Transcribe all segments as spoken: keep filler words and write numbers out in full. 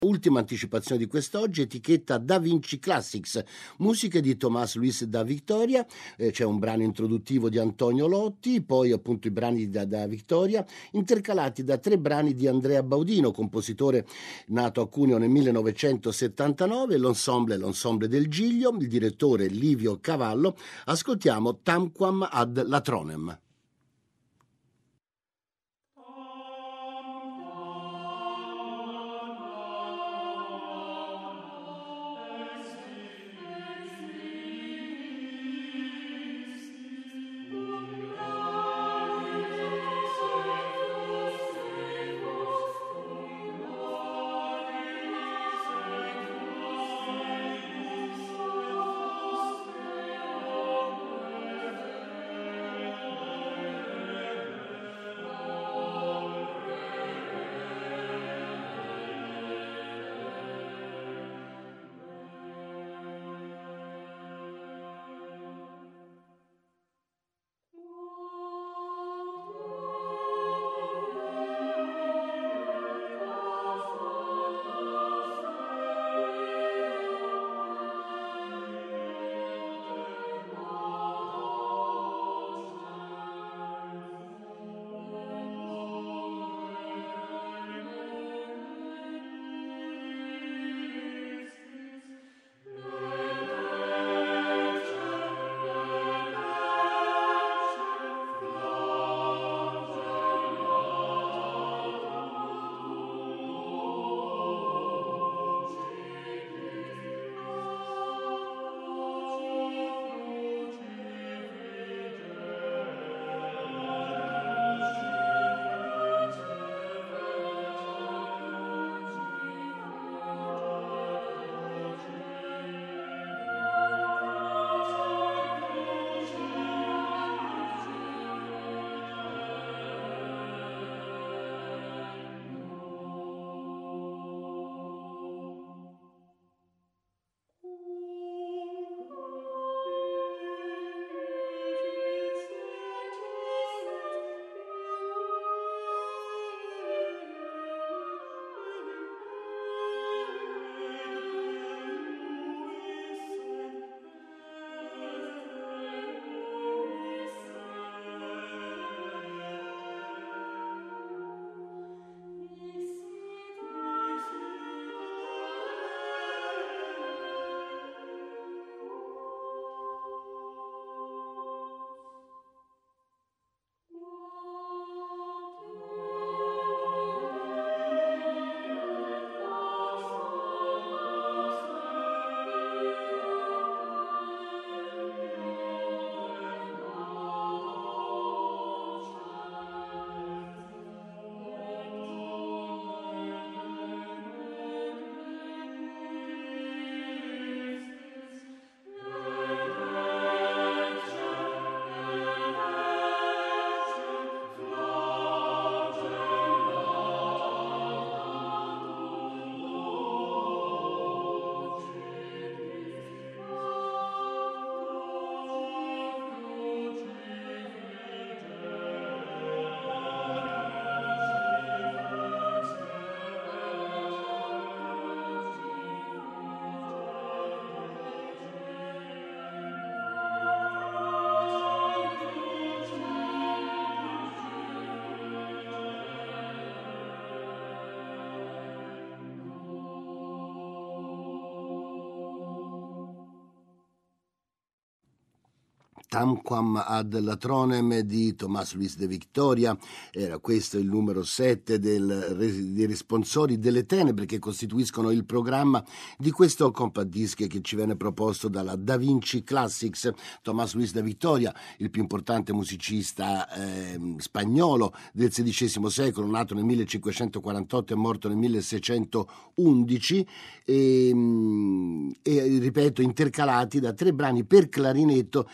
Ultima anticipazione di quest'oggi, etichetta Da Vinci Classics, musiche di Tomás Luis da Victoria, eh, c'è un brano introduttivo di Antonio Lotti, poi appunto i brani da, da Victoria, intercalati da tre brani di Andrea Baudino, compositore nato a Cuneo nel millenovecentosettantanove, l'ensemble, l'ensemble del Giglio, il direttore Livio Cavallo. Ascoltiamo Tamquam ad Latronem. Tamquam ad Latronem di Tomás Luis de Victoria. Era questo il numero sette del, dei responsori delle tenebre che costituiscono il programma di questo compact disc che ci viene proposto dalla Da Vinci Classics. Tomás Luis de Victoria, il più importante musicista eh, spagnolo del sedicesimo secolo, nato nel millecinquecentoquarantotto e morto nel milleseicentoundici, e, e ripeto intercalati da tre brani per clarinetto di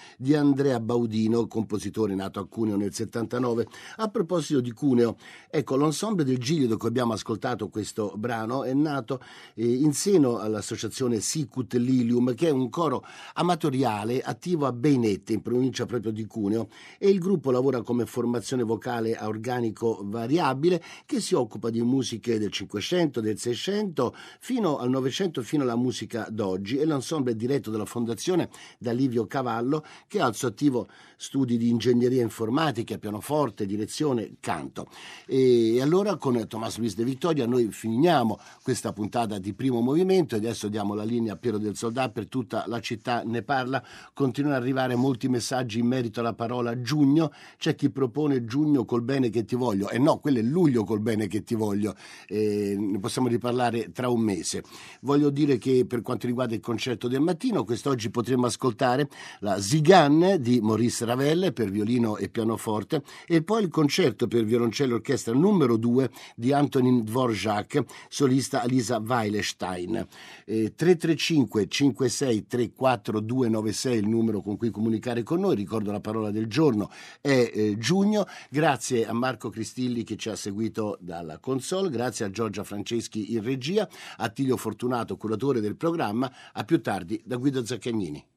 Andrea Baudino, compositore nato a Cuneo nel settantanove. A proposito di Cuneo, ecco, l'ensemble del Giglio, da cui abbiamo ascoltato questo brano, è nato eh, in seno all'associazione Sicut Lilium, che è un coro amatoriale attivo a Beinette, in provincia proprio di Cuneo, e il gruppo lavora come formazione vocale a organico variabile che si occupa di musiche del Cinquecento, del Seicento fino al Novecento, fino alla musica d'oggi, e l'ensemble è diretto dalla fondazione da Livio Cavallo, che ha al suo attivo studi di ingegneria informatica, pianoforte, direzione, canto. E allora con Tomás Luis de Victoria noi finiamo questa puntata di Primo Movimento e adesso diamo la linea a Piero del Soldà. Per tutta la città ne parla, continuano ad arrivare molti messaggi in merito alla parola giugno. C'è chi propone giugno col bene che ti voglio, e no, quello è luglio col bene che ti voglio, eh, ne possiamo riparlare tra un mese. Voglio dire che per quanto riguarda il concerto del mattino, quest'oggi potremo ascoltare la Zigan di Maurice Ravel per violino e pianoforte, e poi il concerto per violoncello e orchestra numero due di Antonin Dvorak, solista Alisa Weilestein. eh, tre tre cinque cinque sei tre quattro due nove sei è il numero con cui comunicare con noi. Ricordo, la parola del giorno è eh, giugno. Grazie a Marco Cristilli che ci ha seguito dalla console, grazie a Giorgia Franceschi in regia, a Tilio Fortunato, curatore del programma. A più tardi da Guido Zaccagnini.